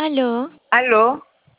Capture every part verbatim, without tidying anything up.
Aló, Aló,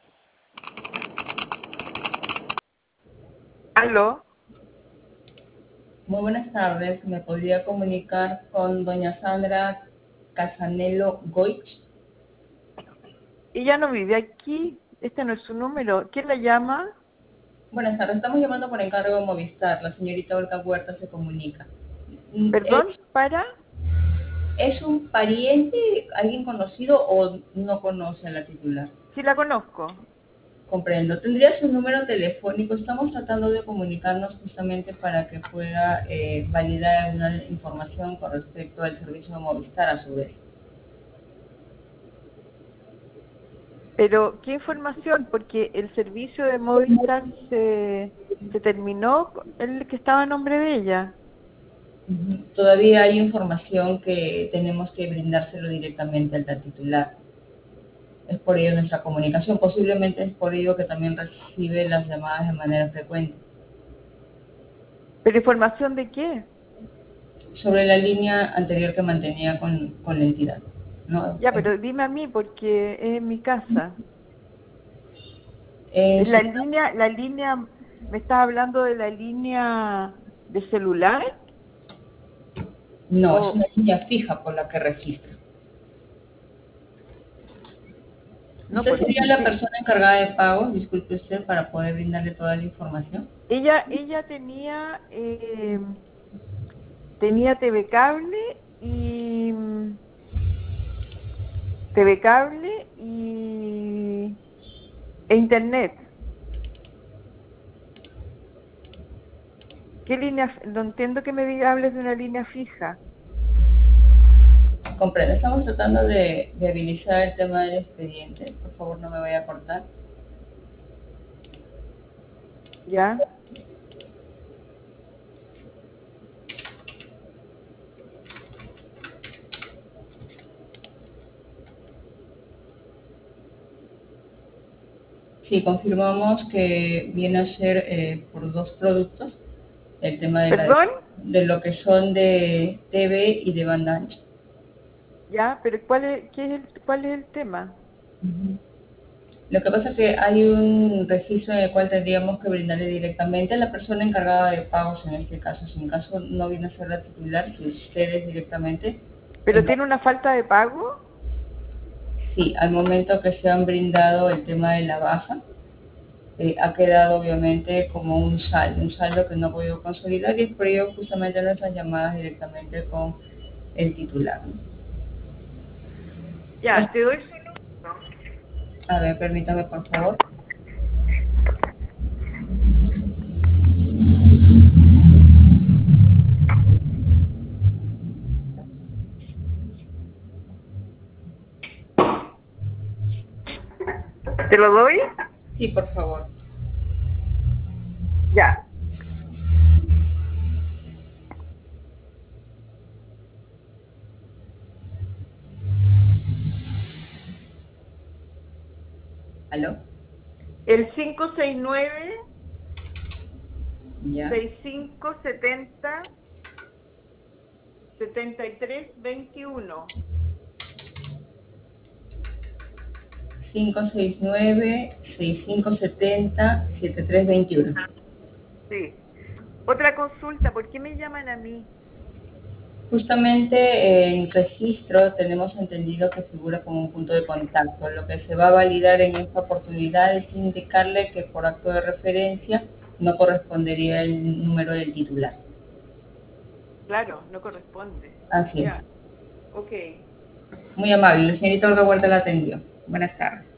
aló. Muy buenas tardes. ¿Me podría comunicar con doña Sandra Casanelo Goich? Ella no vive aquí. Este no es su número. ¿Quién la llama? Buenas tardes. Estamos llamando por encargo de Movistar. La señorita Olga Huerta se comunica. Mm, ¿Es, Perdón, para. es un pariente, alguien conocido o no conoce a la titular? Sí la conozco. Comprendo. ¿Tendría su número telefónico? Estamos tratando de comunicarnos justamente para que pueda eh, validar una información con respecto al servicio de Movistar a su vez. Pero, ¿qué información? Porque el servicio de Movistar se, se terminó, el que estaba a nombre de ella. Ujú. Todavía hay información que tenemos que brindárselo directamente al titular. Es por ello nuestra comunicación. Posiblemente es por ello que también recibe las llamadas de manera frecuente. ¿Pero información de qué? Sobre la línea anterior que mantenía con, con la entidad, ¿no? Ya, pero dime a mí porque es en mi casa. Es La una- línea, la línea, ¿me estás hablando de la línea de celular? no, es O, una línea fija por la que registra. no, ¿Usted pues sería la sí. persona encargada de pagos, disculpe usted, para poder brindarle toda la información? Ella, ella tenía, eh, tenía T V Cable y mm, T V Cable y e Internet. ¿Qué línea? f- No entiendo que me diga, hables de una línea fija. Comprendo. Estamos tratando de, de habilitar el tema del expediente. Por favor, no me vaya a cortar. ¿Ya? Sí, confirmamos que viene a ser eh, por dos productos, el tema de, la, ¿Perdón? de lo que son de T V y de banda ancha. ¿Ya? ¿Pero cuál es, qué es el, cuál es el tema? Ujú. Lo que pasa es que hay un registro en el cual tendríamos que brindarle directamente a la persona encargada de pagos en este caso. Si en caso no viene a ser la titular, si ustedes directamente, ¿Pero el- tiene una falta de pago? sí, al momento que se han brindado el tema de la baja, eh, ha quedado obviamente como un saldo, un saldo que no ha podido consolidar y es por ello justamente nuestras llamadas directamente con el titular, ¿no? Ya, Nos- te doy su número. a ver, permítame por favor. ¿Te lo doy? Sí, por favor. Ya. ¿Aló? El cinco seis nueve, Ya. seis cinco siete cero, siete tres dos uno. cinco seis nueve, seis cinco siete cero, siete tres dos uno. Sí. Otra consulta, ¿por qué me llaman a mí? Justamente en registro tenemos entendido que figura como un punto de contacto. Lo que se va a validar en esta oportunidad es indicarle que por acto de referencia no correspondería el número del titular. Claro, no corresponde. Así es. Ya, ok. Muy amable. La señorita Olga Huerta la atendió. Buenas tardes.